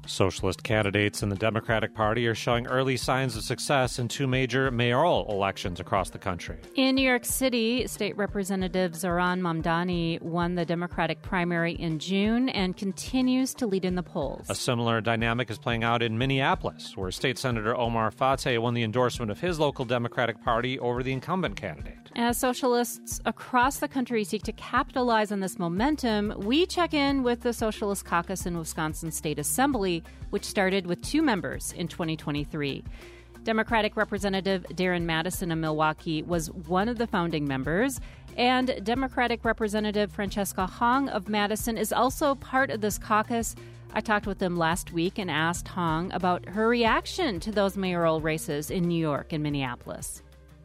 Socialist candidates in the Democratic Party are showing early signs of success in two major mayoral elections across the country. In New York City, State Representative Zohran Mamdani won the Democratic primary in June and continues to lead in the polls. A similar dynamic is playing out in Minneapolis, where State Senator Omar Fateh won the endorsement of his local Democratic Party over the incumbent candidate. As socialists across the country seek to capitalize on this momentum, we check in with the Socialist Caucus in Wisconsin State Assembly, which started with 2 members in 2023. Democratic Representative Darren Madison of Milwaukee was one of the founding members, and Democratic Representative Francesca Hong of Madison is also part of this caucus. I talked with them last week and asked Hong about her reaction to those mayoral races in New York and Minneapolis.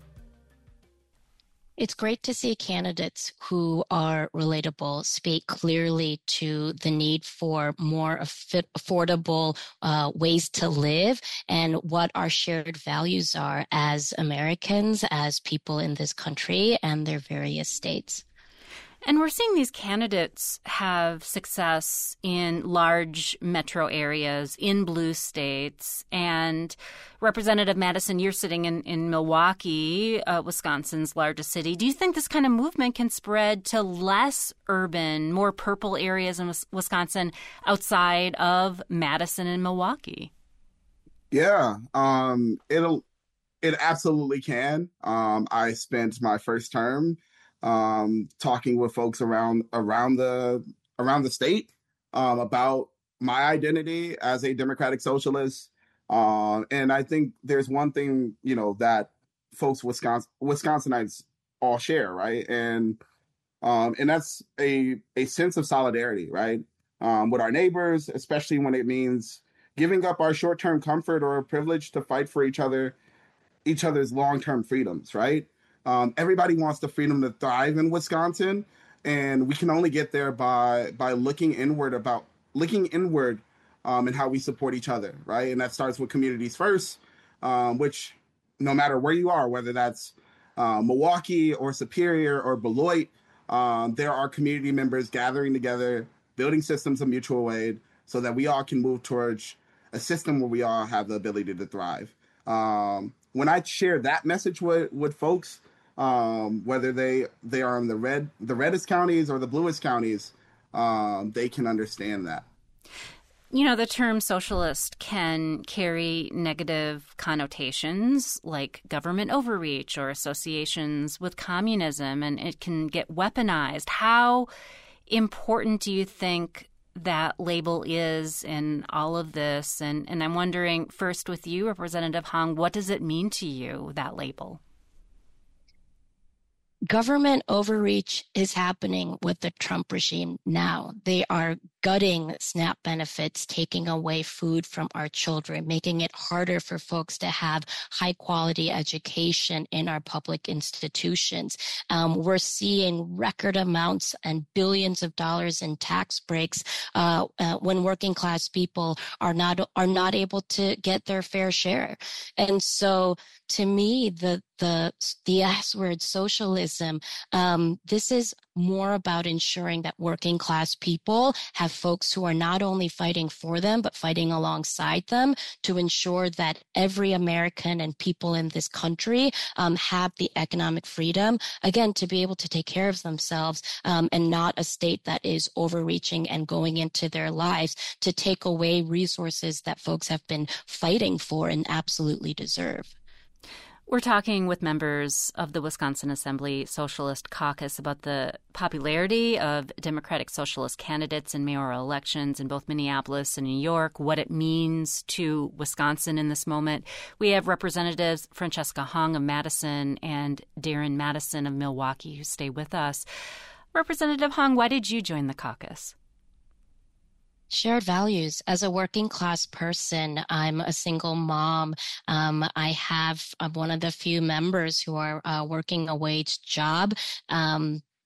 It's great to see candidates who are relatable speak clearly to the need for more affordable ways to live and what our shared values are as Americans, as people in this country and their various states. And we're seeing these candidates have success in large metro areas, in blue states. And Representative Madison, you're sitting in Milwaukee, Wisconsin's largest city. Do you think this kind of movement can spread to less urban, more purple areas in Wisconsin outside of Madison and Milwaukee? Yeah, it absolutely can. I spent my first term talking with folks around the state about my identity as a democratic socialist. And I think there's one thing, that folks Wisconsinites all share, right? And that's a sense of solidarity, right? With our neighbors, especially when it means giving up our short-term comfort or privilege to fight for each other's long-term freedoms, right? Everybody wants the freedom to thrive in Wisconsin, and we can only get there by looking inward in how we support each other, right? And that starts with communities first, which no matter where you are, whether that's Milwaukee or Superior or Beloit, there are community members gathering together, building systems of mutual aid so that we all can move towards a system where we all have the ability to thrive. When I share that message with folks, whether they are in the reddest counties or the bluest counties, they can understand that. The term socialist can carry negative connotations like government overreach or associations with communism, and it can get weaponized. How important do you think that label is in all of this? And I'm wondering, first with you, Representative Hong, what does it mean to you, that label? Government overreach is happening with the Trump regime now. They are gutting SNAP benefits, taking away food from our children, making it harder for folks to have high quality education in our public institutions. We're seeing record amounts and billions of dollars in tax breaks when working class people are not able to get their fair share. And so to me, the S word, socialism, this is more about ensuring that working class people have folks who are not only fighting for them, but fighting alongside them to ensure that every American and people in this country have the economic freedom, again, to be able to take care of themselves, and not a state that is overreaching and going into their lives to take away resources that folks have been fighting for and absolutely deserve. We're talking with members of the Wisconsin Assembly Socialist Caucus about the popularity of Democratic Socialist candidates in mayoral elections in both Minneapolis and New York, what it means to Wisconsin in this moment. We have Representatives Francesca Hong of Madison and Darren Madison of Milwaukee who stay with us. Representative Hong, why did you join the caucus? Shared values. As a working class person, I'm a single mom. I'm one of the few members who are working a wage job.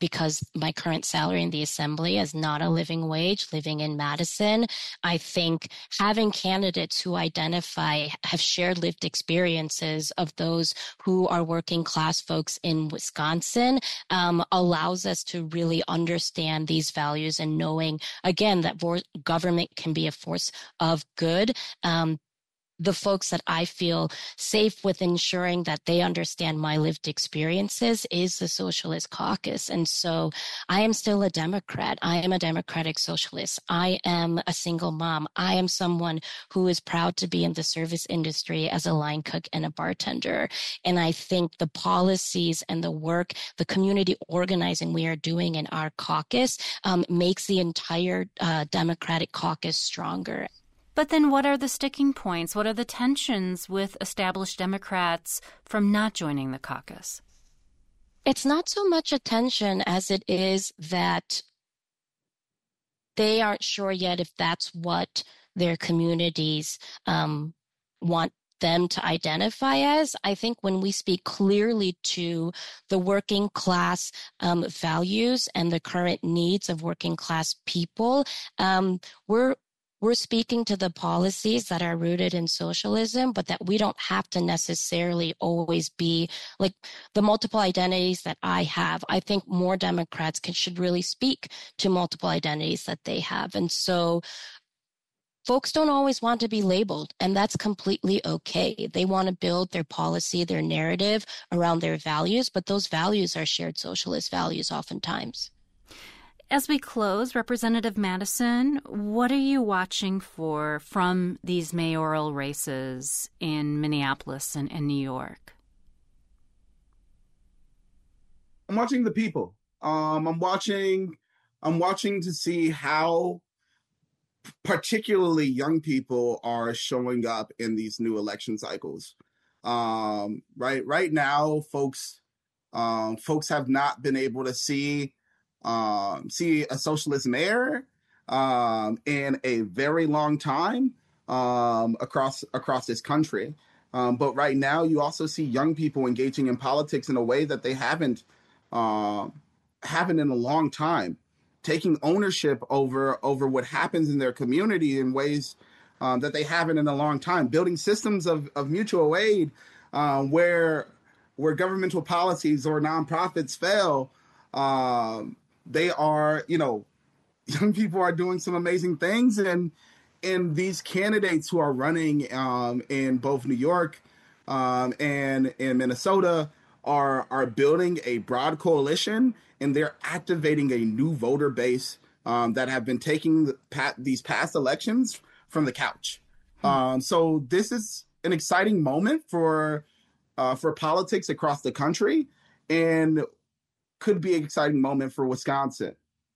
because my current salary in the assembly is not a living wage living in Madison. I think having candidates who have shared lived experiences of those who are working class folks in Wisconsin allows us to really understand these values and knowing, again, that government can be a force of good. The folks that I feel safe with ensuring that they understand my lived experiences is the Socialist Caucus. And so I am still a Democrat. I am a Democratic Socialist. I am a single mom. I am someone who is proud to be in the service industry as a line cook and a bartender. And I think the policies and the work, the community organizing we are doing in our caucus makes the entire Democratic caucus stronger. But then what are the sticking points? What are the tensions with established Democrats from not joining the caucus? It's not so much a tension as it is that they aren't sure yet if that's what their communities want them to identify as. I think when we speak clearly to the working class values and the current needs of working class people, we're speaking to the policies that are rooted in socialism, but that we don't have to necessarily always be like the multiple identities that I have. I think more Democrats should really speak to multiple identities that they have. And so folks don't always want to be labeled, and that's completely okay. They want to build their policy, their narrative around their values, but those values are shared socialist values oftentimes. As we close, Representative Madison, what are you watching for from these mayoral races in Minneapolis and New York? I'm watching the people. I'm watching to see how particularly young people are showing up in these new election cycles. Right now, folks have not been able to see a socialist mayor in a very long time across this country. But right now, you also see young people engaging in politics in a way that they haven't in a long time, taking ownership over what happens in their community in ways that they haven't in a long time, building systems of mutual aid where governmental policies or nonprofits fail. They are, young people are doing some amazing things, and these candidates who are running in both New York and in Minnesota are building a broad coalition, and they're activating a new voter base that have been taking these past elections from the couch. So this is an exciting moment for politics across the country, and could be an exciting moment for Wisconsin.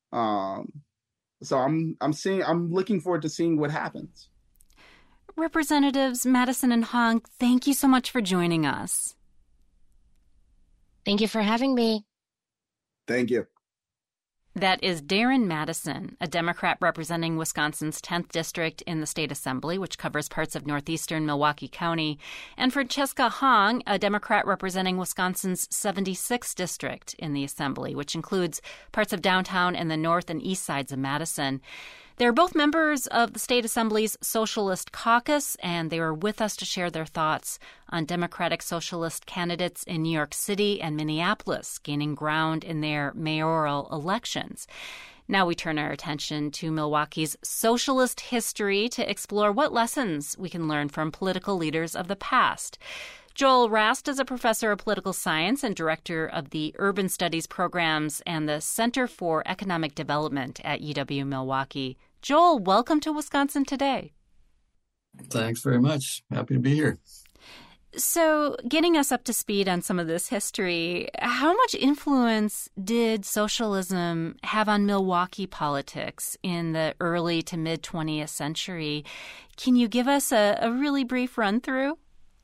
So I'm looking forward to seeing what happens. Representatives Madison and Hong, thank you so much for joining us. Thank you for having me. Thank you. That is Darren Madison, a Democrat representing Wisconsin's 10th district in the state assembly, which covers parts of northeastern Milwaukee County, and Francesca Hong, a Democrat representing Wisconsin's 76th district in the assembly, which includes parts of downtown and the north and east sides of Madison. They're both members of the State Assembly's Socialist Caucus, and they were with us to share their thoughts on Democratic Socialist candidates in New York City and Minneapolis gaining ground in their mayoral elections. Now we turn our attention to Milwaukee's socialist history to explore what lessons we can learn from political leaders of the past. Joel Rast is a professor of political science and director of the Urban Studies programs and the Center for Economic Development at UW-Milwaukee. Joel, welcome to Wisconsin Today. Thanks very much. Happy to be here. So, getting us up to speed on some of this history, how much influence did socialism have on Milwaukee politics in the early to mid-20th century? Can you give us a really brief run-through?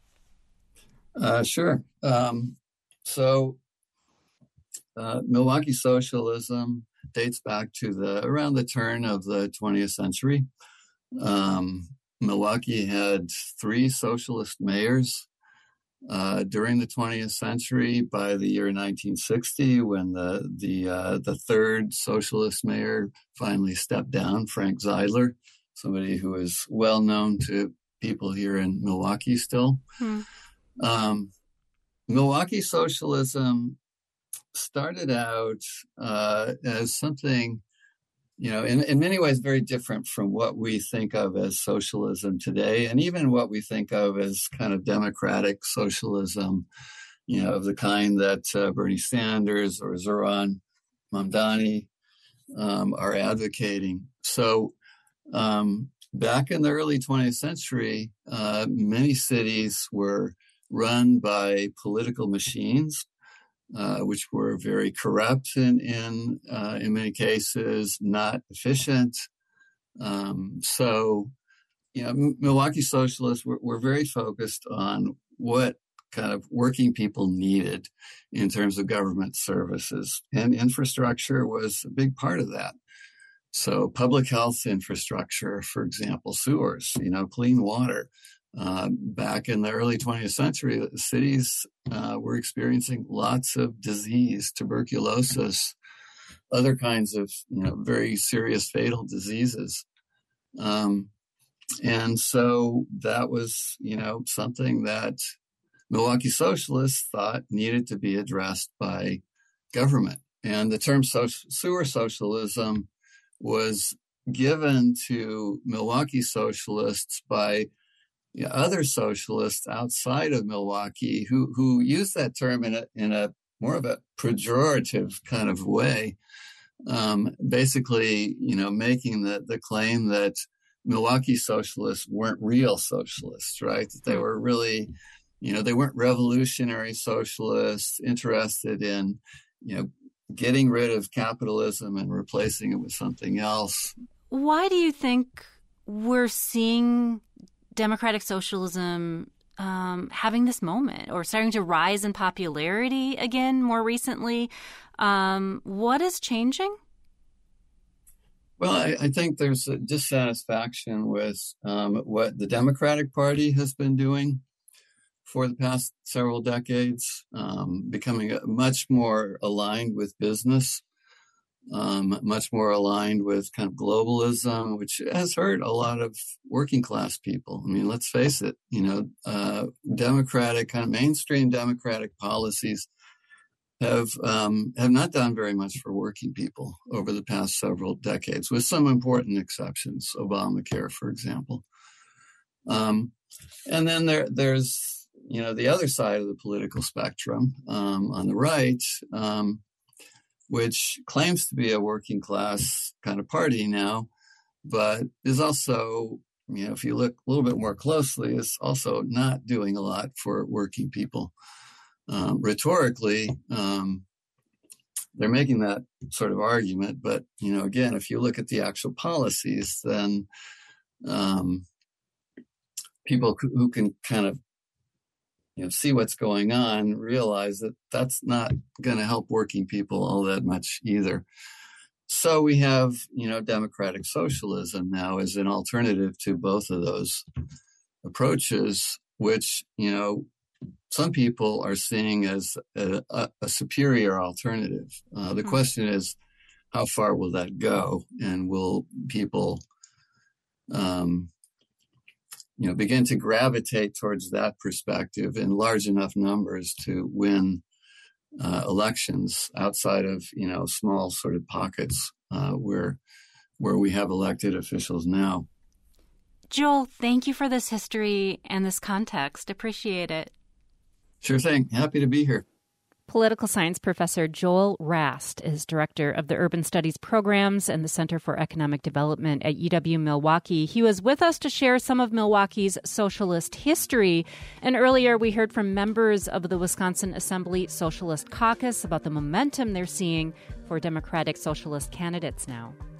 Sure. Milwaukee socialism dates back to around the turn of the 20th century. Milwaukee had 3 socialist mayors during the 20th century. By the year 1960, when the third socialist mayor finally stepped down, Frank Zeidler, somebody who is well known to people here in Milwaukee still. Milwaukee socialism started out as something, in many ways very different from what we think of as socialism today, and even what we think of as kind of democratic socialism, of the kind that Bernie Sanders or Zoran Mamdani are advocating. So back in the early 20th century, many cities were run by political machines, which were very corrupt and in many cases not efficient. So Milwaukee socialists were very focused on what kind of working people needed in terms of government services, and infrastructure was a big part of that. So public health infrastructure, for example, sewers, clean water. Back in the early 20th century, the cities were experiencing lots of disease, tuberculosis, other kinds of, very serious fatal diseases. And so that was, something that Milwaukee socialists thought needed to be addressed by government. And the term sewer socialism was given to Milwaukee socialists by other socialists outside of Milwaukee who use that term in a more of a pejorative kind of way, basically, making the claim that Milwaukee socialists weren't real socialists, right? That they were really, they weren't revolutionary socialists interested in, getting rid of capitalism and replacing it with something else. Why do you think we're seeing democratic socialism having this moment or starting to rise in popularity again more recently? What is changing? Well, I think there's a dissatisfaction with what the Democratic Party has been doing for the past several decades, becoming much more aligned with business, much more aligned with kind of globalism, which has hurt a lot of working class people. I mean, let's face it, democratic, kind of mainstream democratic policies have not done very much for working people over the past several decades, with some important exceptions, Obamacare, for example. And then there's, the other side of the political spectrum on the right, which claims to be a working class kind of party now, but is also, if you look a little bit more closely, is also not doing a lot for working people. Rhetorically, they're making that sort of argument, but, again, if you look at the actual policies, then people who can kind of see what's going on, realize that that's not going to help working people all that much either. So we have, democratic socialism now as an alternative to both of those approaches, which, some people are seeing as a superior alternative. The question is, how far will that go? And will people, begin to gravitate towards that perspective in large enough numbers to win elections outside of, small sort of pockets where we have elected officials now. Joel, thank you for this history and this context. Appreciate it. Sure thing. Happy to be here. Political science professor Joel Rast is director of the Urban Studies Programs and the Center for Economic Development at UW-Milwaukee. He was with us to share some of Milwaukee's socialist history. And earlier we heard from members of the Wisconsin Assembly Socialist Caucus about the momentum they're seeing for Democratic Socialist candidates now.